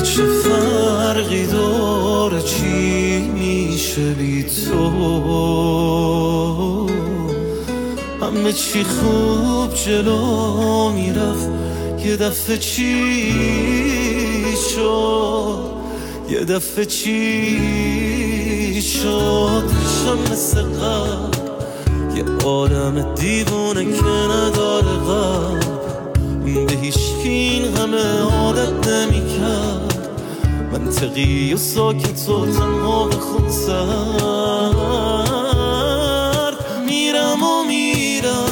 چه فرقی داره چی میشه بی تو؟ همه چی خوب جلو میرفت، یه دفعه چی شد؟ یه دفعه چی شد؟ شم مثل قبل یه آدم دیوونه که نداره قلب، به هیچکی این همه عادت نمی‌کرد. منطقی و ساکت و تنها به خود سرد، میرم و میرم